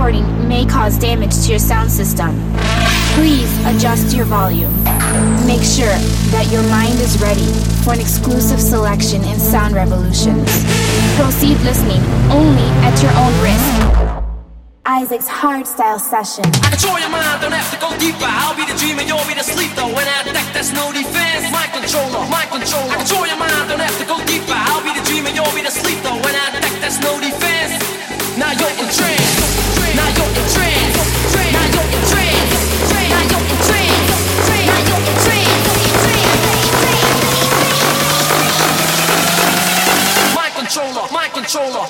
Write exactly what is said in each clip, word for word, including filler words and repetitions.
recording may cause damage to your sound system. Please adjust your volume. Make sure that your mind is ready for an exclusive selection in Sound Revolutions. Proceed listening only at your own risk. Isaac's Hardstyle Session. I control your mind, don't have to go deeper. I'll be the dreamer, you'll be the sleeper. When I attack, there's no defense. My controller, my controller. I control your mind, don't have to go deeper. I'll be the dreamer, you'll be the sleeper. When I attack, there's no defense. Now you're in trance. Now you're in trance. Now you're in trance. Now you're in trance. Now you're in trance. My controller, my controller.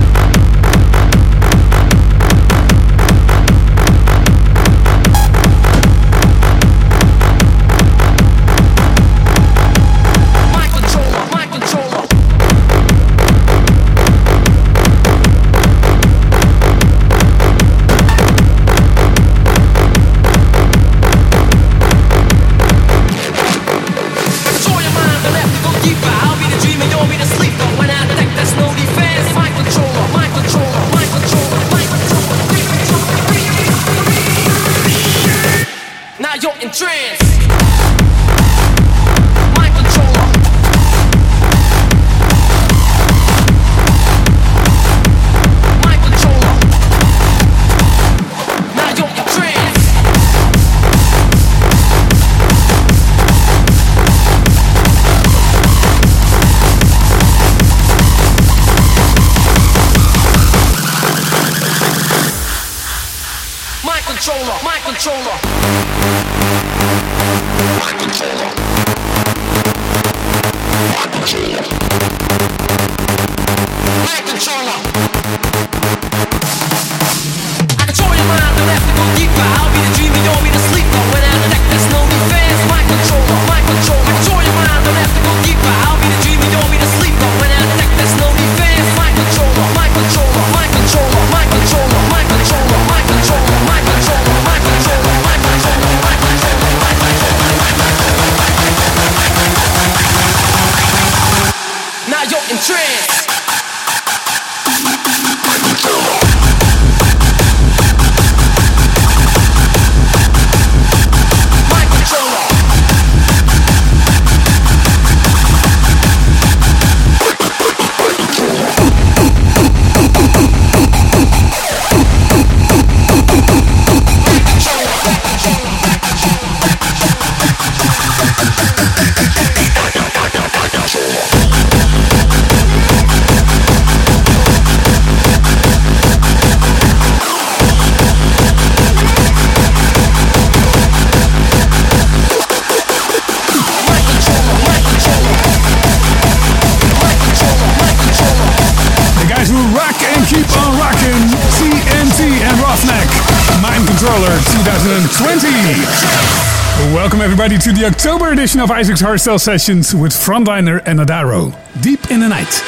Welcome everybody to the October edition of Isaac's Hardstyle Sessions with Frontliner and Adaro. Deep in the Night.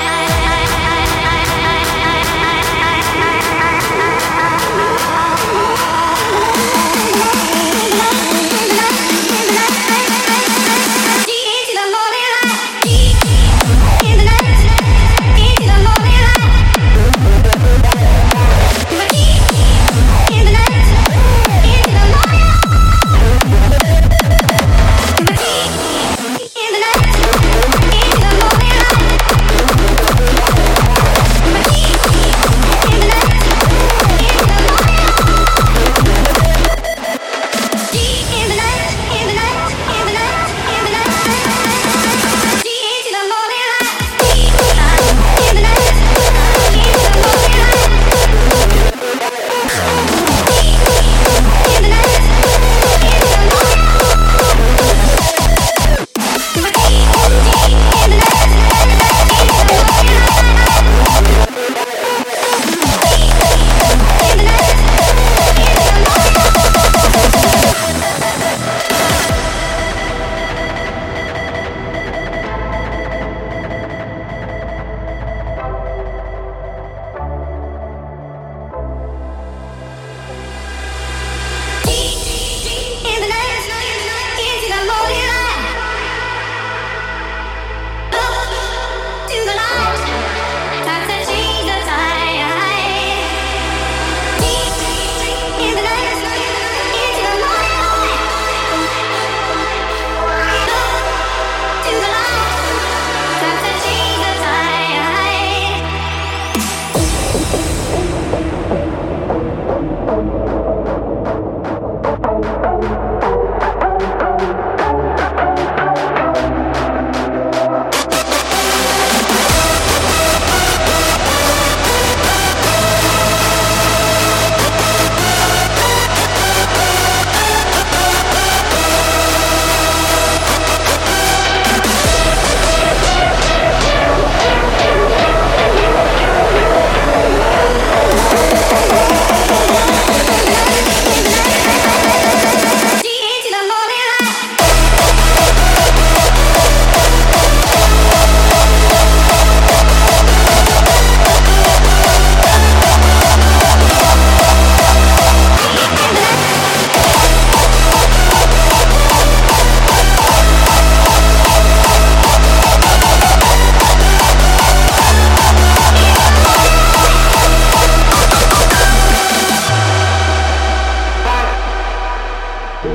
Oh,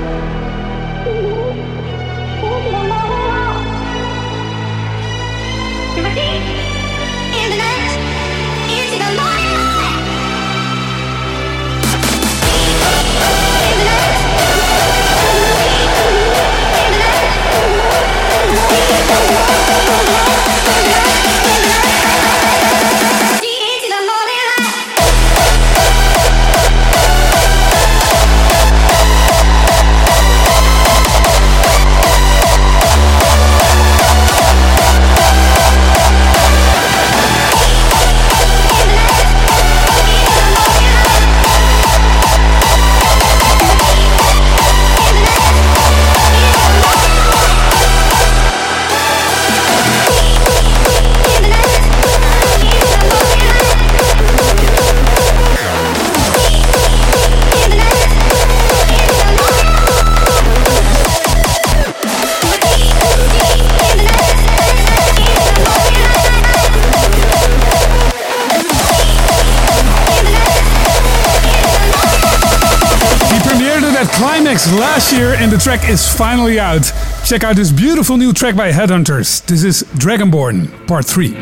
Last year, and the track is finally out. Check out this beautiful new track by Headhunters. This is Dragonborn Part three.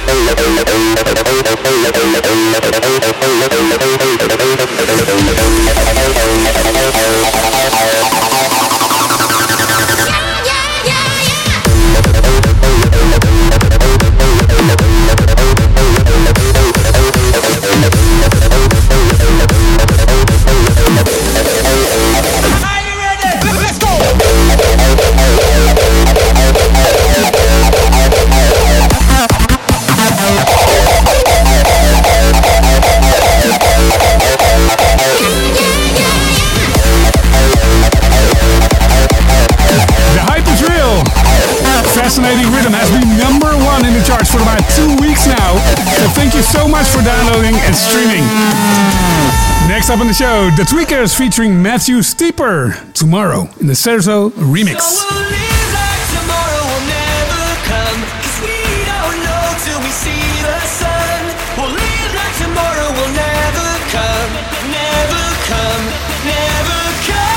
Fascinating Rhythm has been number one in the charts for about two weeks now. So thank you so much for downloading and streaming. Next up on the show, The Tweakers featuring Matthew Steeper. Tomorrow in the Serzo remix. So we'll live like tomorrow will never come, 'cause we don't know till we see the sun. We'll live like tomorrow will never come, never come, never come.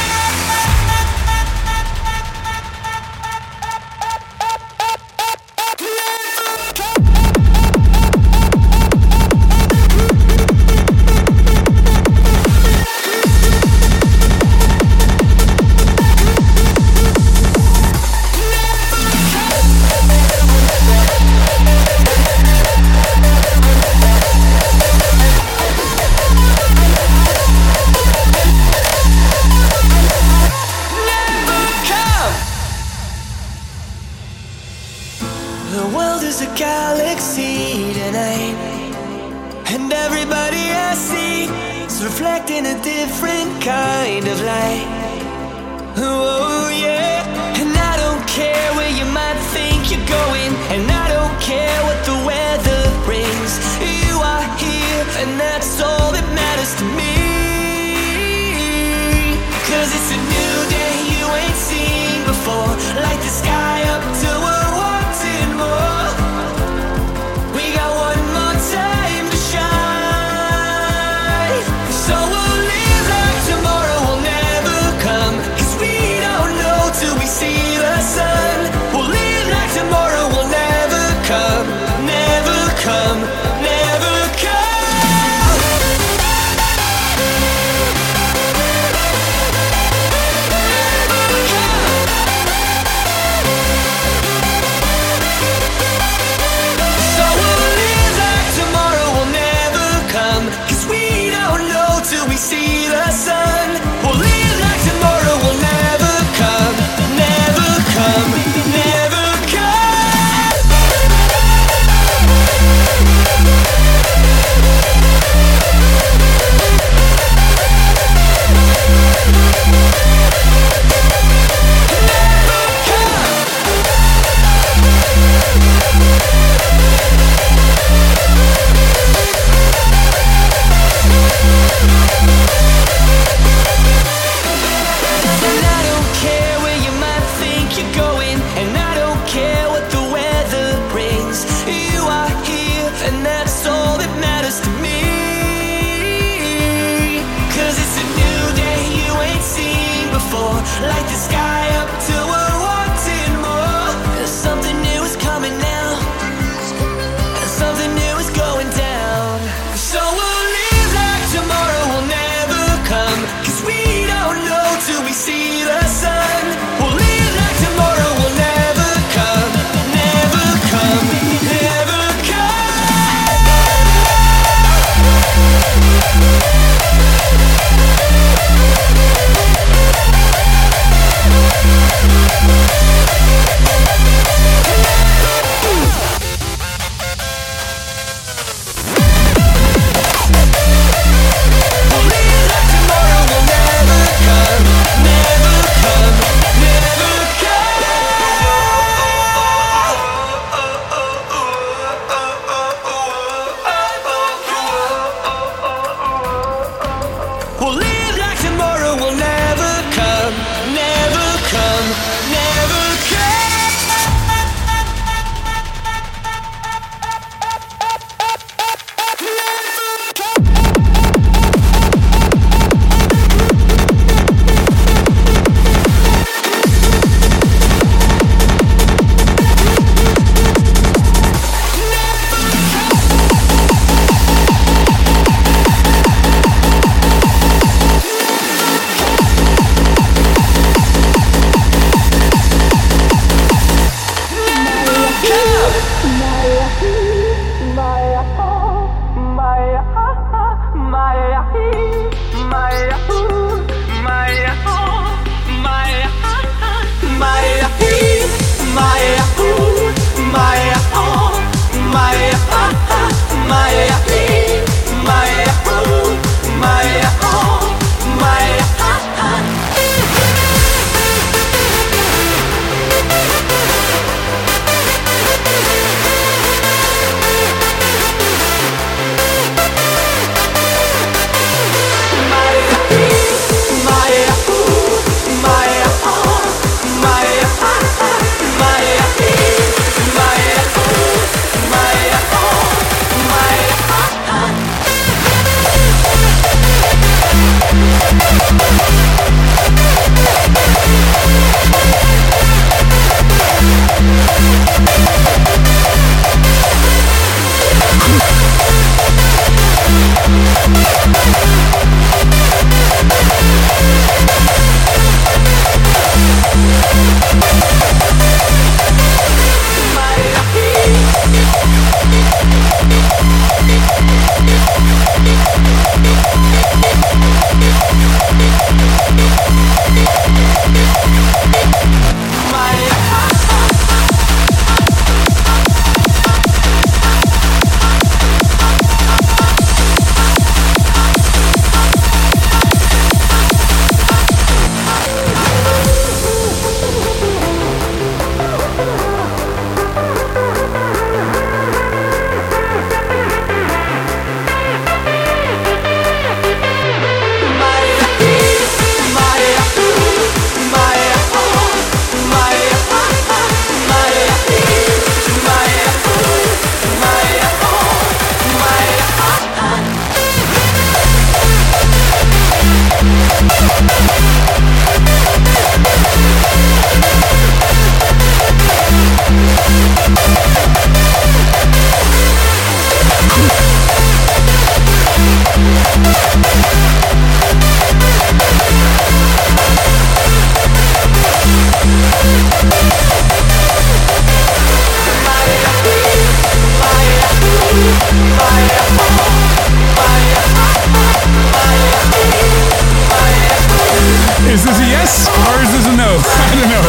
Reflecting a different kind of light. Oh yeah. And I don't care where you might think you're going, and I don't care what the weather brings. You are here, and that's all that matters to me. 'Cause it's a new day you ain't seen before. Light the sky up till we're wanting more. We got one more time to shine. So we'll live like tomorrow will never come, 'cause we don't know till we see the sun. We'll live like tomorrow will never come, never come, never come.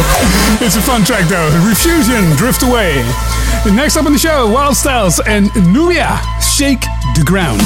It's a fun track though. Refusion, Drift Away. Next up on the show, Wild Styles and Nubia, Shake the Ground.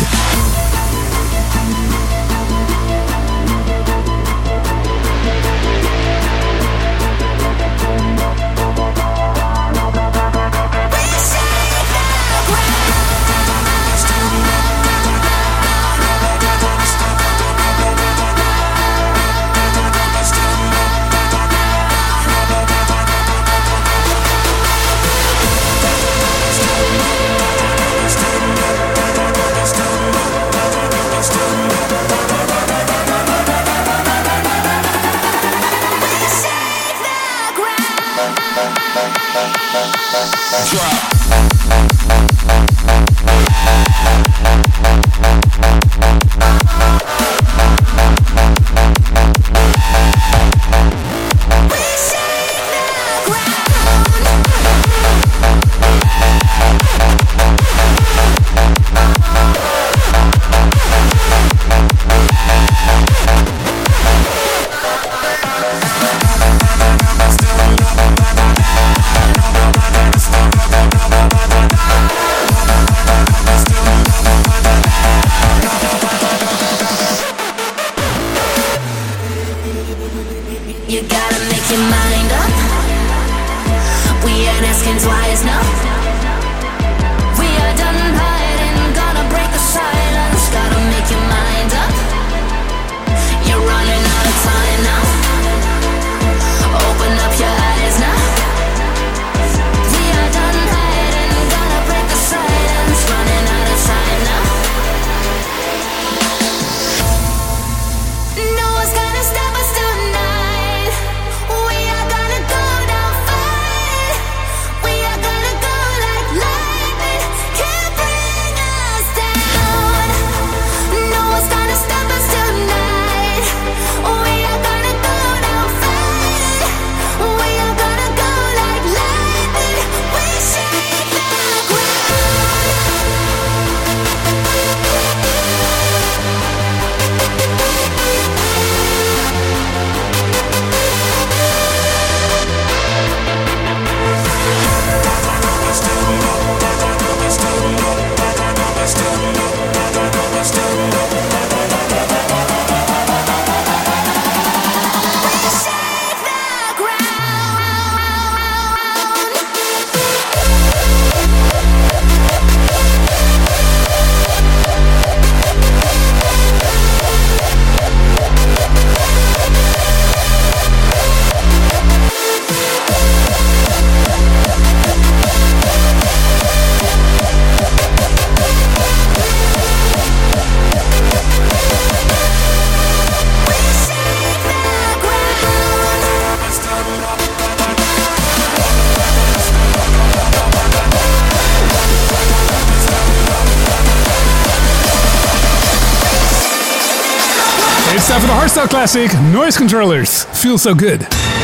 It's time for the hardstyle classic, Noise Controllers. Feel So Good.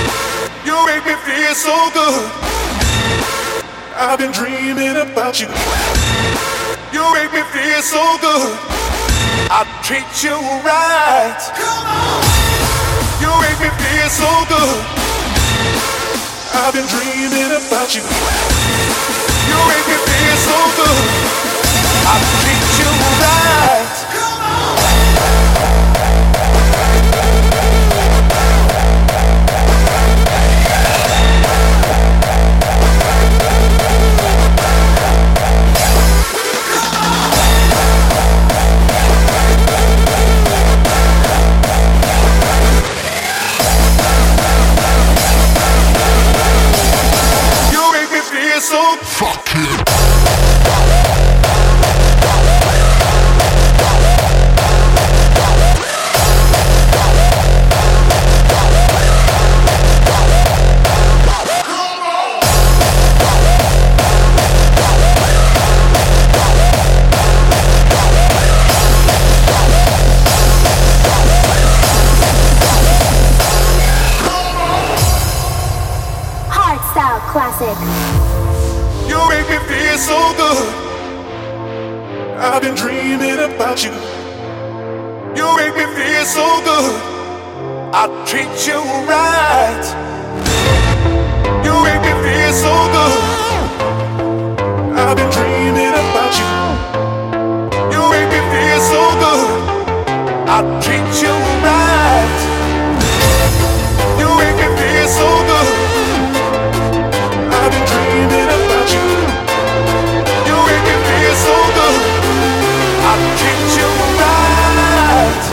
You make me feel so good. I've been dreaming about you. You make me feel so good. I treat you right. You make me feel so good. I've been dreaming about you. You make me feel so good. I treat you right. So fuck it. Hardstyle classic. You make me feel so good. I've been dreaming about you. You make me feel so good. I treat you right. You make me feel so good. I've been dreaming about you. You make me feel so good. I treat you right. You make me feel so good. I've been dreaming about you. You make me feel so good. I treat you right.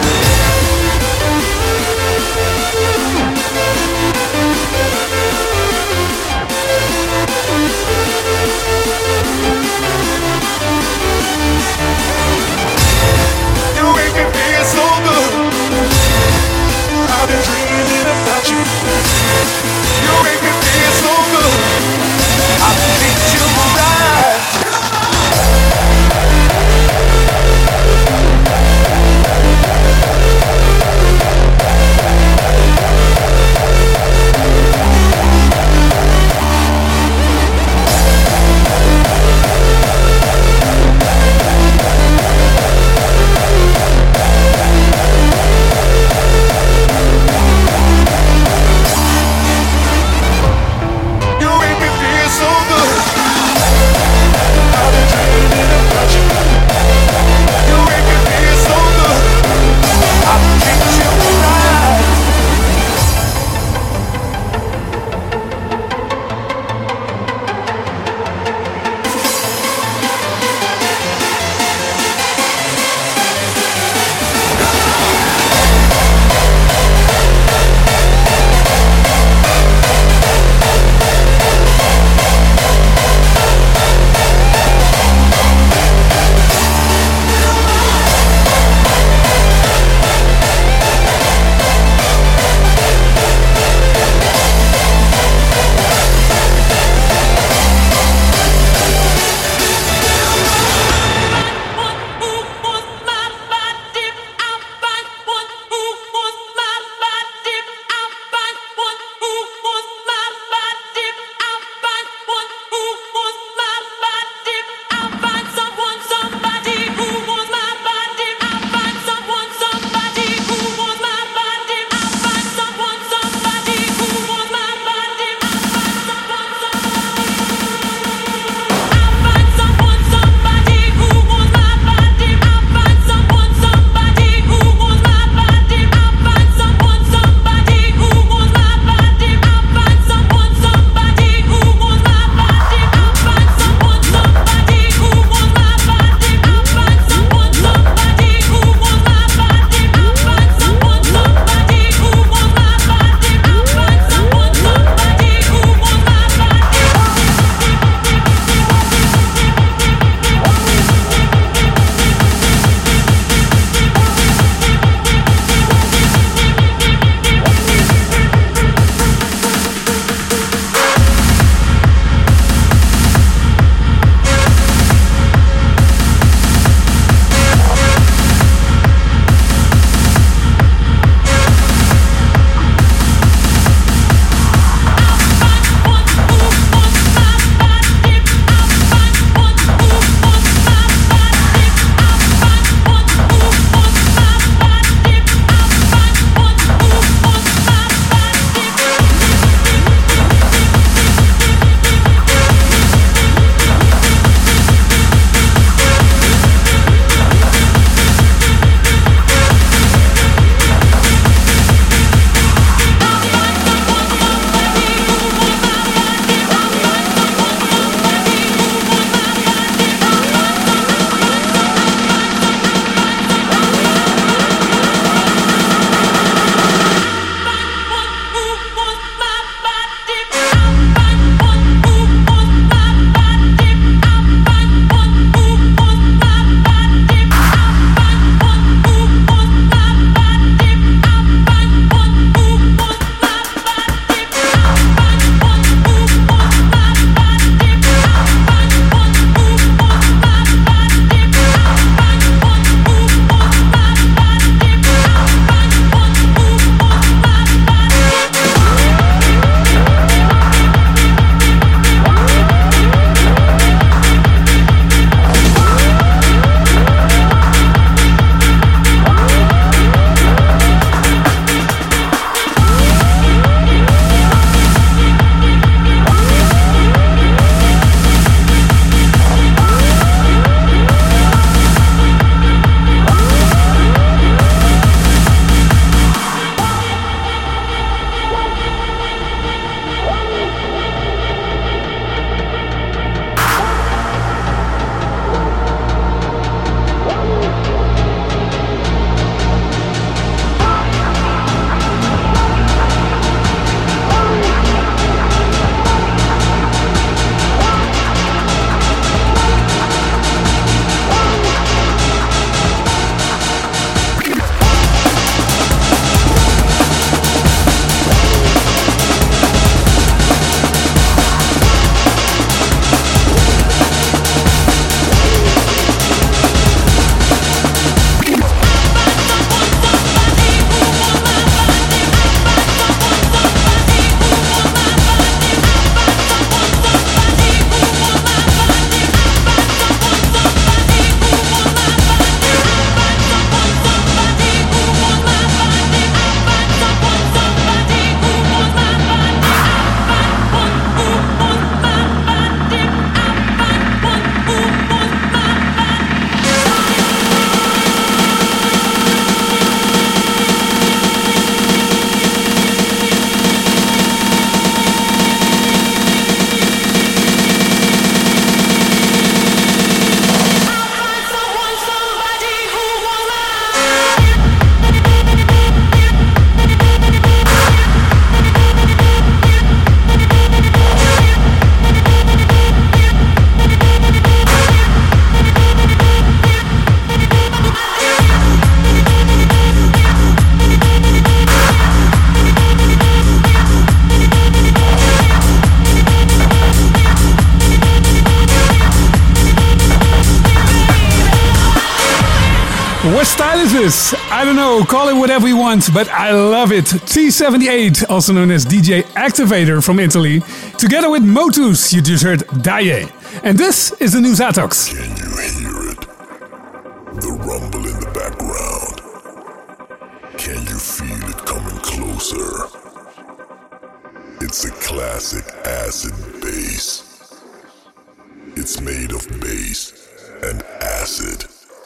What style is this? I don't know, call it whatever you want, but I love it. T seventy-eight, also known as D J Activator from Italy, together with Motus, you just heard Daye. And this is the new Zatox. Can you hear it? The rumble in the background. Can you feel it coming closer? It's a classic acid bass. It's made of bass and acid.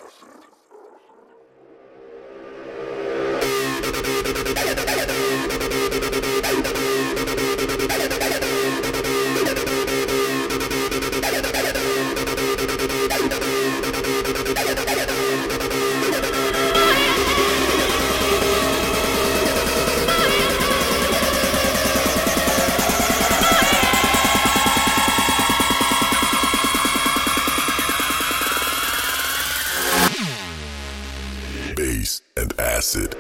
Bass and acid.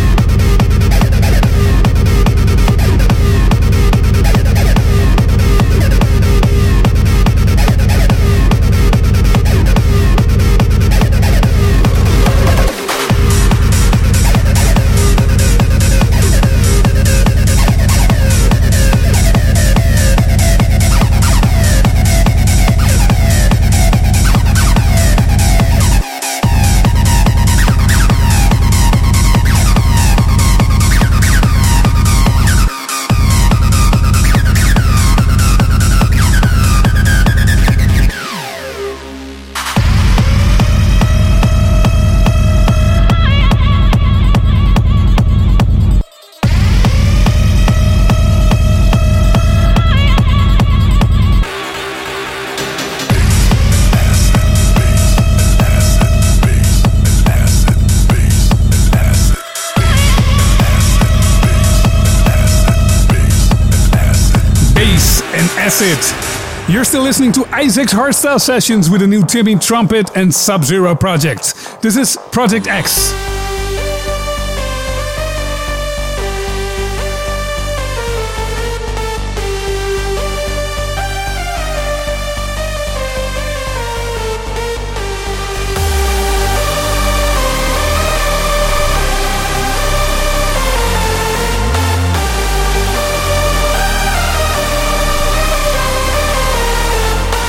Acid. You're still listening to Isaac's Hardstyle Sessions with a new Timmy Trumpet and Sub-Zero project. This is Project X.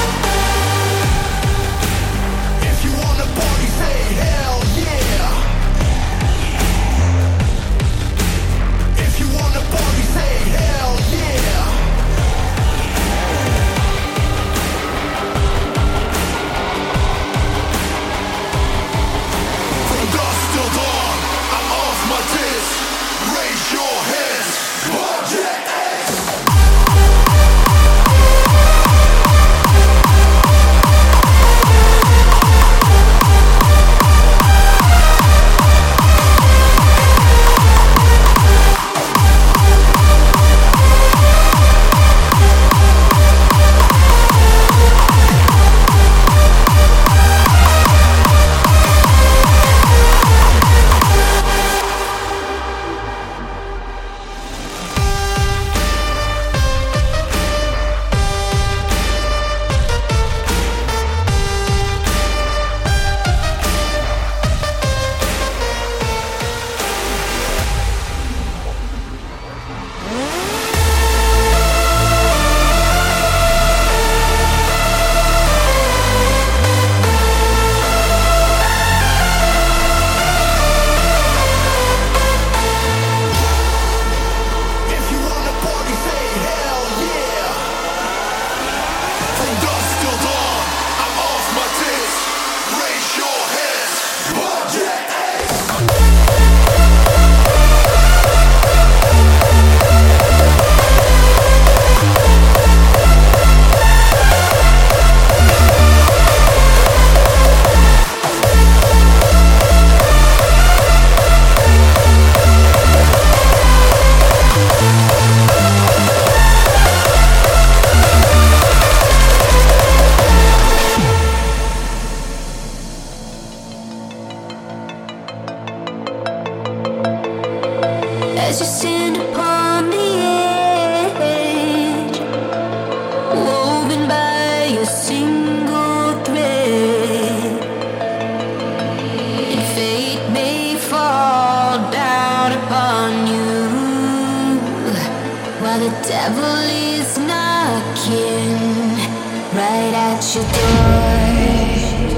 If you wanna party, say hell yeah. right at your door.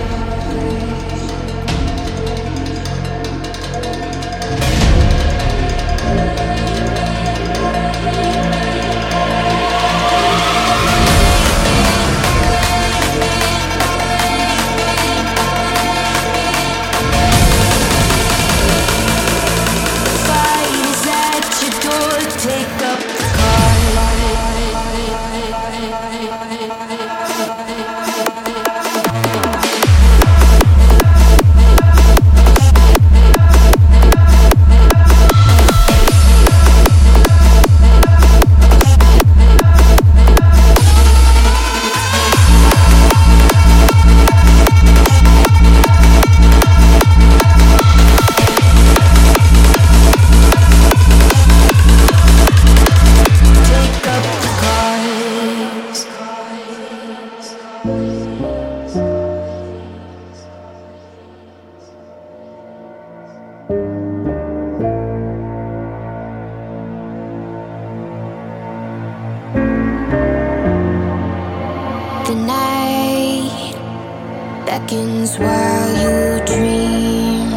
beckons while you dream.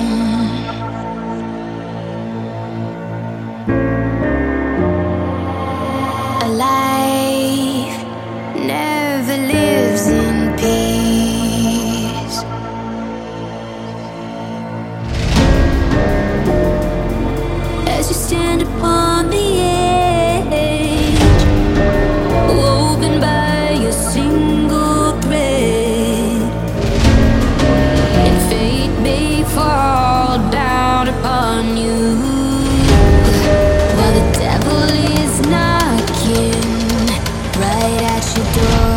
A life never lives in peace. As you stand upon the edge, woven by a single thread, and fate may fall down upon you, while the devil is knocking right at your door.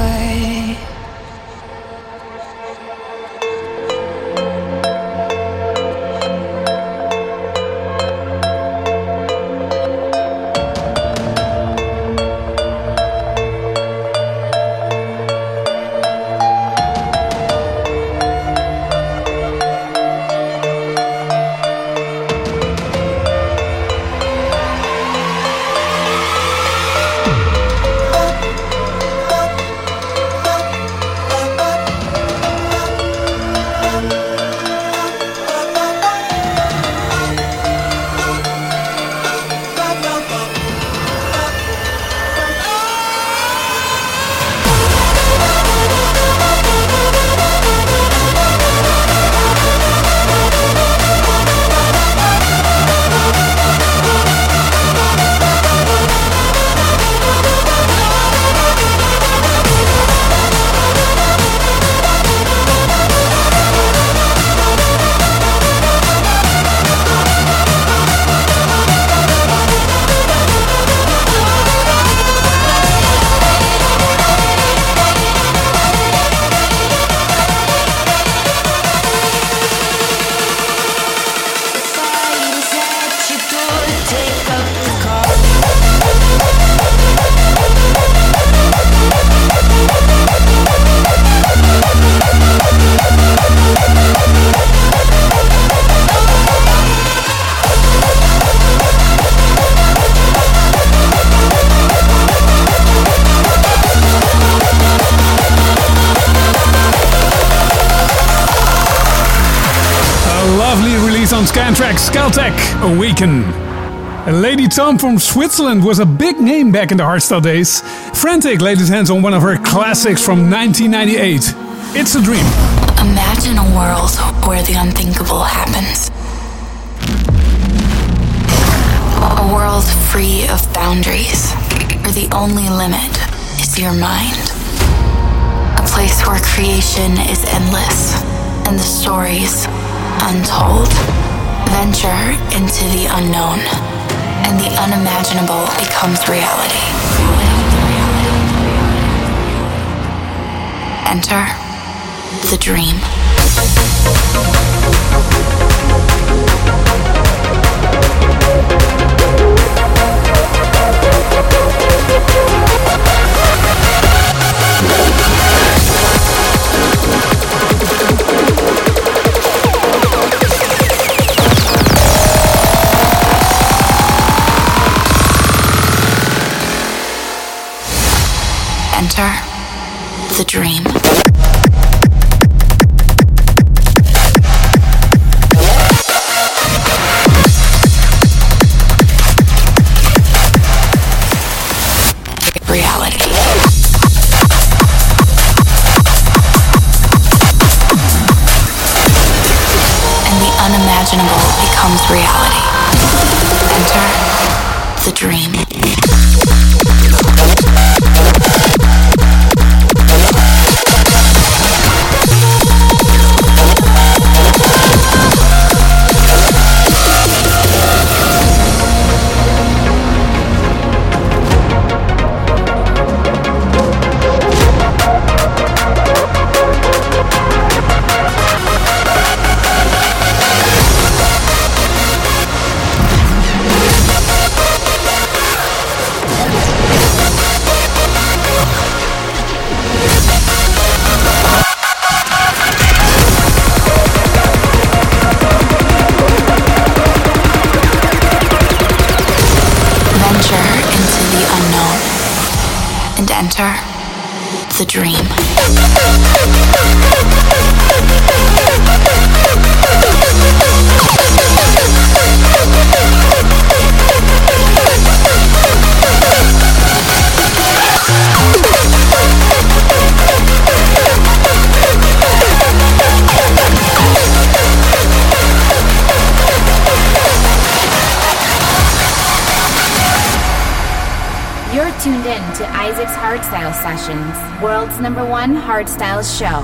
On Scantrack, Skeltec, Awaken. Lady Tom from Switzerland was a big name back in the hardstyle days. Frantic laid his hands on one of her classics from nineteen ninety-eight. It's a Dream. Imagine a world where the unthinkable happens. A world free of boundaries, where the only limit is your mind. A place where creation is endless and the stories untold. Venture into the unknown, and the unimaginable becomes reality. Enter the dream. Enter the dream. Reality. And the unimaginable becomes reality. Enter the dream. Enter the dream. You're tuned in to Isaac's Hardstyle Sessions, world's number one hardstyle show.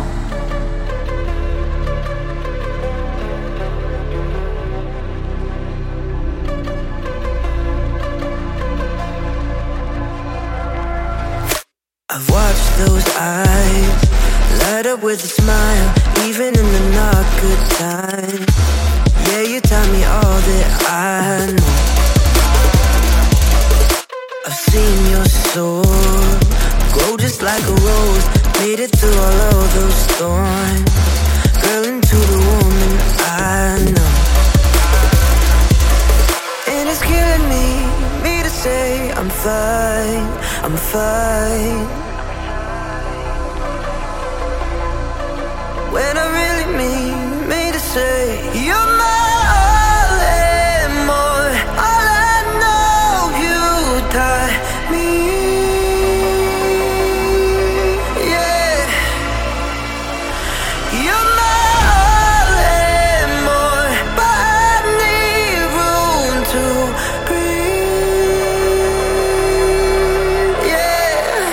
I've watched those eyes light up with a smile, even in the not good times. Yeah, you taught me all that I know. I've seen your soul grow just like a rose, made it through all of those thorns. Girl, into the woman I know. And it's killing me, me to say I'm fine, I'm fine, when I really mean me to say you're my all and more. All I know, you taught me. Yeah, you're my all and more, but I need room to breathe. Yeah.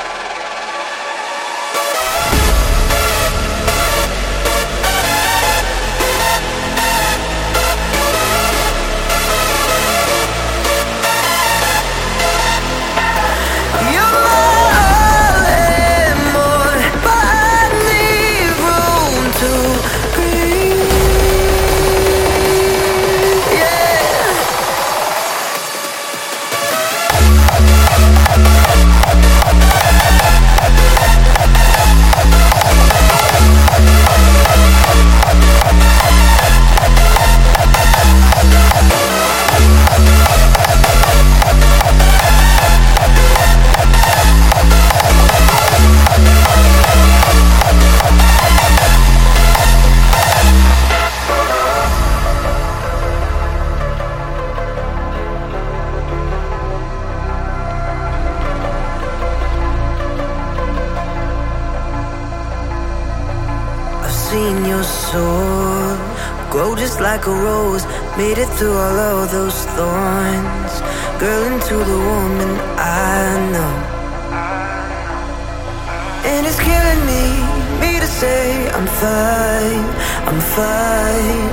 Seen your soul grow just like a rose, made it through all of those thorns. Girl, into the woman I know. And it's killing me, me to say I'm fine, I'm fine,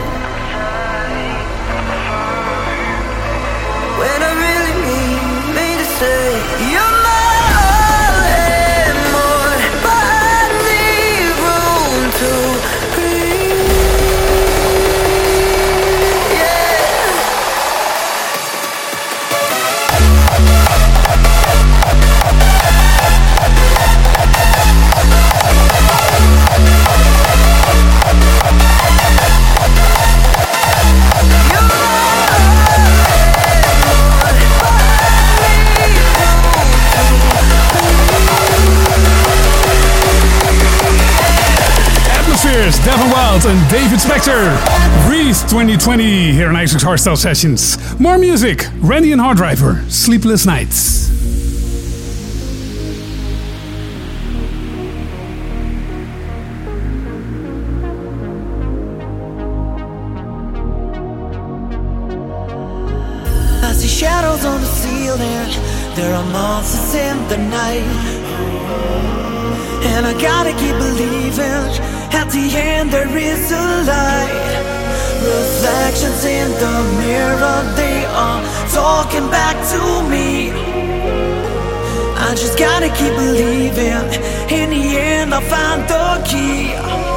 when I really mean me to say you're my all and more, but I need room to Tweakers, Devin Wild and David Spector. Breeze twenty twenty here on Isaac's Hardstyle Sessions. More music, Randy and Hard Driver, Sleepless Nights. I see shadows on the ceiling, there are monsters in the night. And I gotta keep believing, at the end there is a light. Reflections in the mirror, they are talking back to me. I just gotta keep believing, in the end I'll find the key.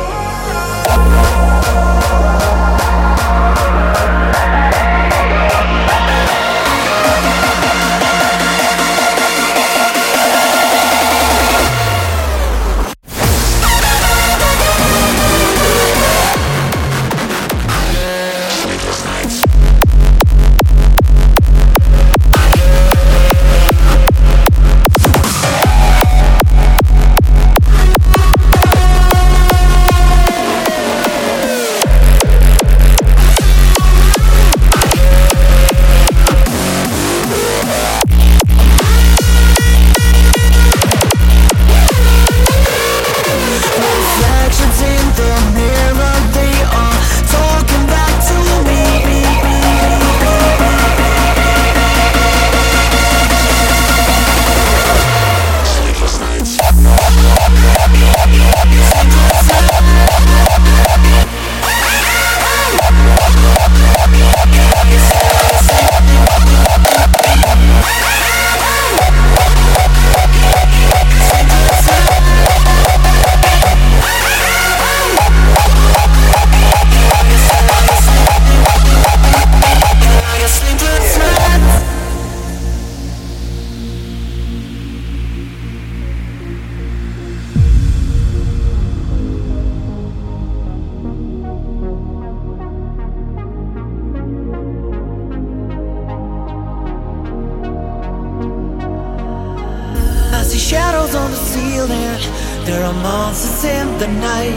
Shadows on the ceiling, there are monsters in the night.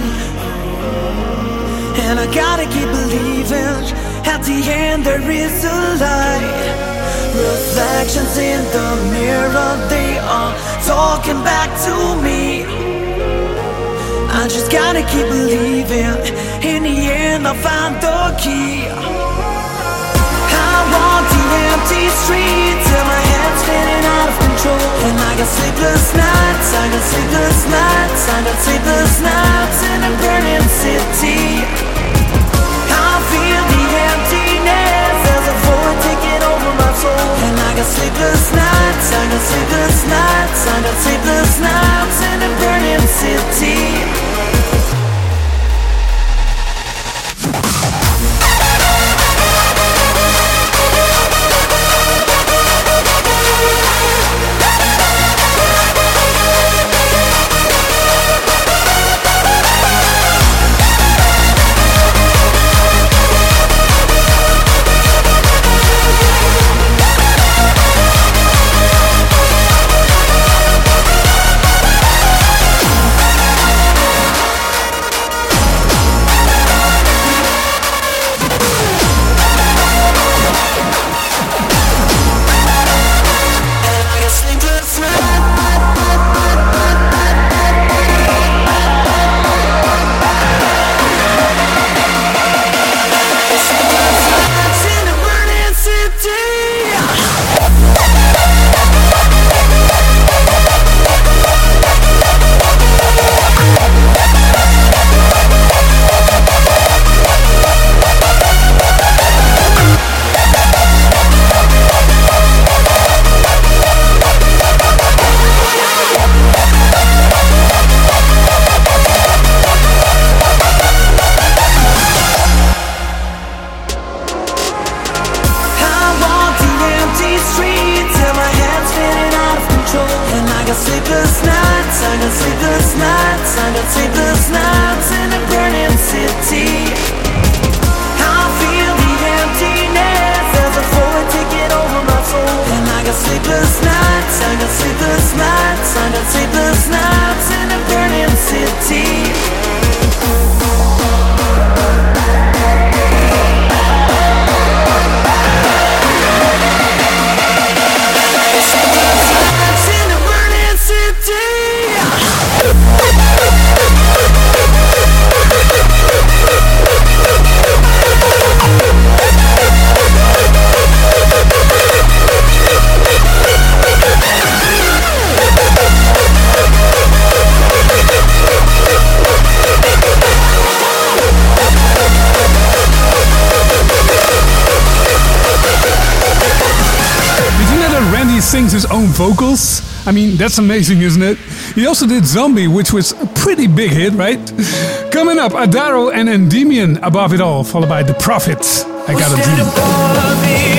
And I gotta keep believing, at the end there is a light. Reflections in the mirror, they are talking back to me. I just gotta keep believing, in the end I'll find the key. I walk the empty streets and my head's spinning out of control. And I got sleepless nights, I got sleepless nights, I got sleepless nights in a burning city. I feel the emptiness, there's a void taking over my soul. And I got sleepless nights, I got sleepless nights, I got sleepless nights in a burning city. sings his own vocals. I mean, that's amazing, isn't it? He also did Zombie, which was a pretty big hit, right? Coming up, Adaro and Endymion, Above It All, followed by The Prophets. I Got a Dream.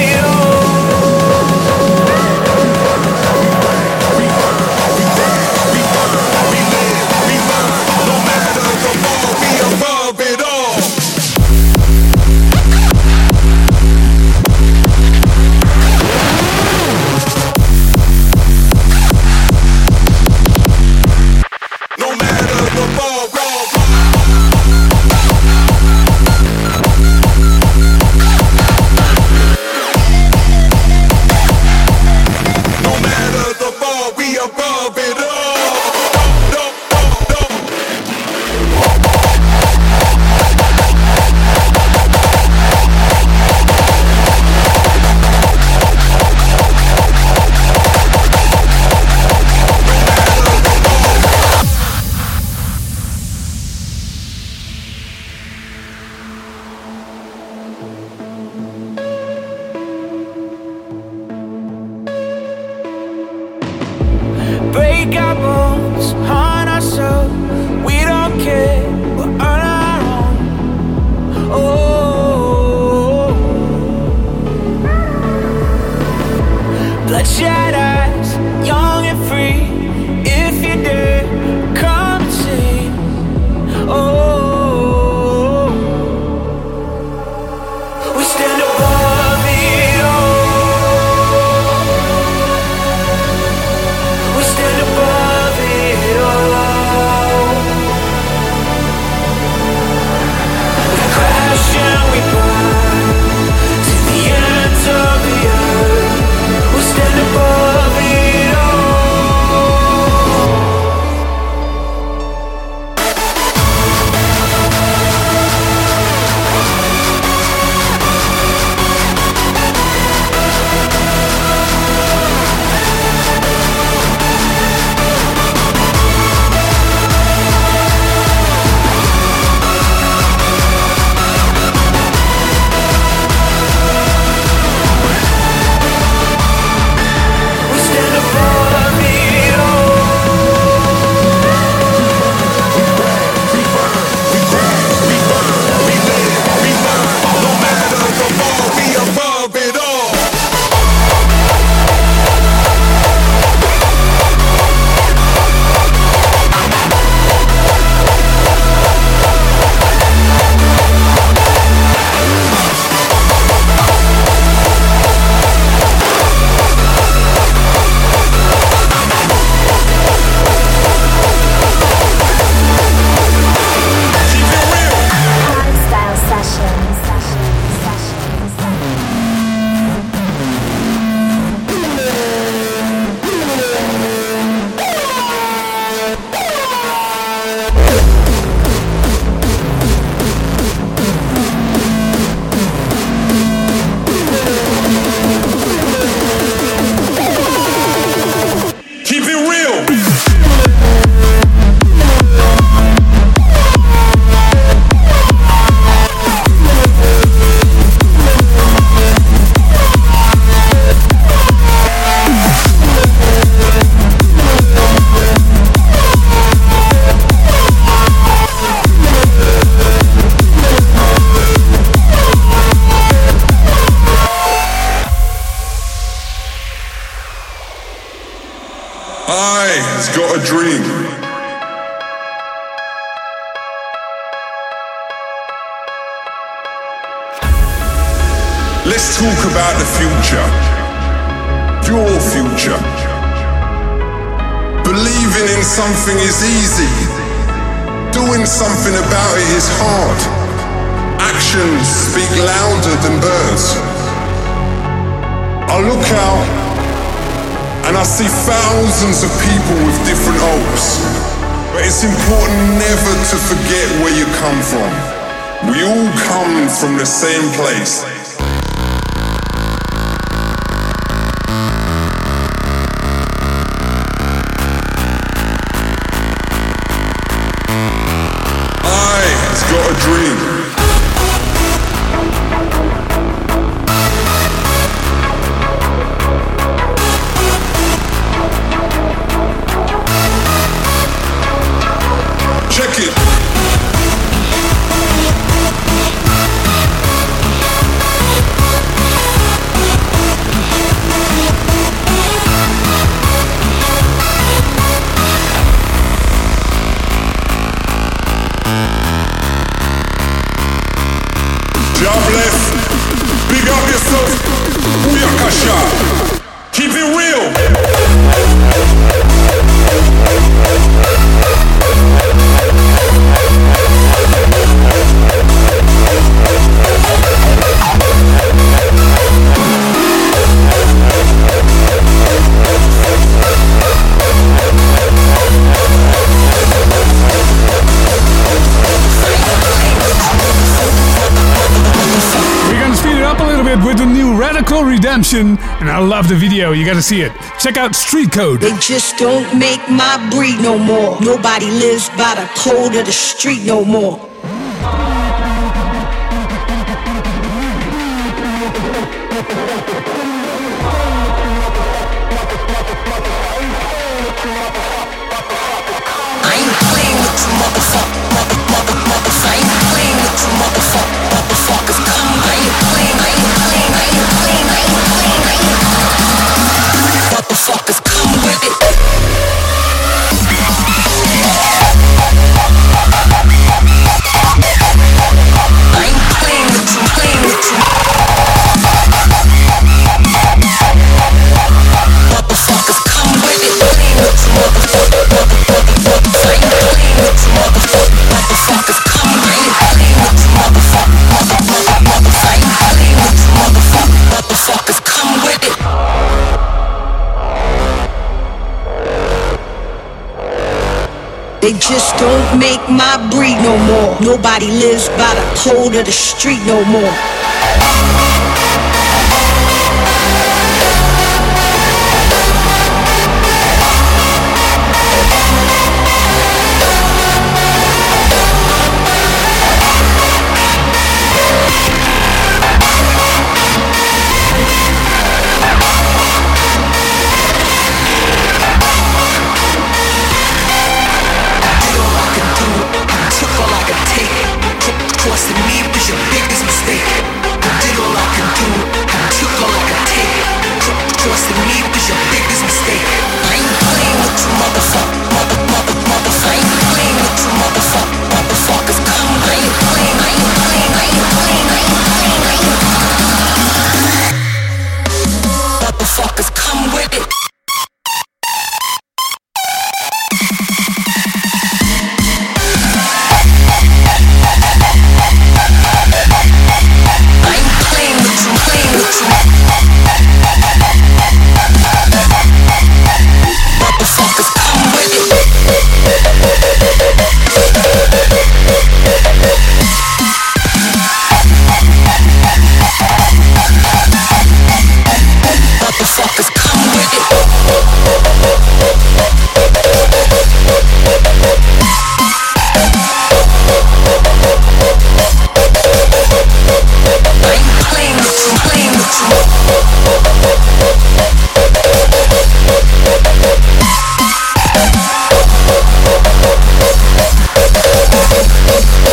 Let's talk about the future. Your future. Believing in something is easy. Doing something about it is hard. Actions speak louder than words. I look out and I see thousands of people with different hopes. But it's important never to forget where you come from. We all come from the same place. I've got a dream. cabeças, Booyakasha. Keep it real. With the new Radical Redemption, and I love the video. You gotta see it. Check out Street Code. They just don't make my breed no more. Nobody lives by the code of the street no more. I ain't playing with you, motherfucker, mother, mother, mother. I ain't playing with you, motherfucker, motherfuckers. Come, I ain't playing, I ain't playing, I ain't playing, I ain't playing, I ain't playing. Motherfuckers, come with it. I ain't playing with you, playing with you. Motherfuckers, come with it. Playing with you, motherfucker, motherfucker, mother. I ain't playing with you, motherfucker, motherfuckers. Come, I ain't playing with you, motherfucker, mother, mother, mother. I ain't playing with you, motherfucker, motherfuckers. Come with it. They just don't make my breed no more. Nobody lives by the code of the street no more. Trusting me was your biggest mistake. I did all I could do, I took all I could take. Trusting me was your biggest mistake. I ain't playing with you, motherfucker, mother, mother, mother. I ain't playing with you, motherfucker, motherfuckers. Come, I ain't playing, I ain't playing, I ain't playing, I ain't playing, I ain't playing. Motherfuckers, come with it.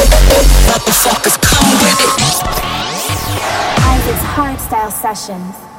Sessions.